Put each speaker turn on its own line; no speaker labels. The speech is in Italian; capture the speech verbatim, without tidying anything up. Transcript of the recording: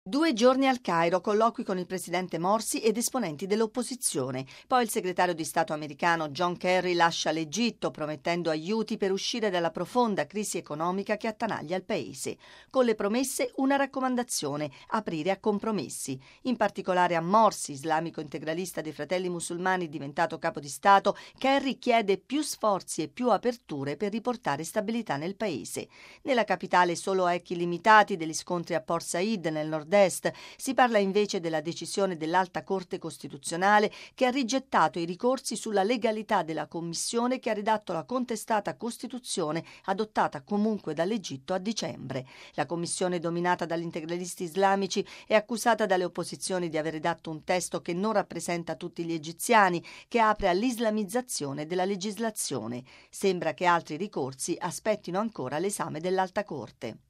Due giorni al Cairo, colloqui con il presidente Morsi ed esponenti dell'opposizione. Poi il segretario di Stato americano John Kerry lascia l'Egitto, promettendo aiuti per uscire dalla profonda crisi economica che attanaglia il paese. Con le promesse una raccomandazione: aprire a compromessi. In particolare a Morsi, islamico integralista dei Fratelli Musulmani diventato capo di Stato, Kerry chiede più sforzi e più aperture per riportare stabilità nel paese. Nella capitale solo a echi limitati degli scontri a Port Said nel nord Est. Si parla invece della decisione dell'Alta Corte Costituzionale che ha rigettato i ricorsi sulla legalità della commissione che ha redatto la contestata Costituzione adottata comunque dall'Egitto a dicembre. La commissione, dominata dagli integralisti islamici, è accusata dalle opposizioni di aver redatto un testo che non rappresenta tutti gli egiziani, che apre all'islamizzazione della legislazione. Sembra che altri ricorsi aspettino ancora l'esame dell'Alta Corte.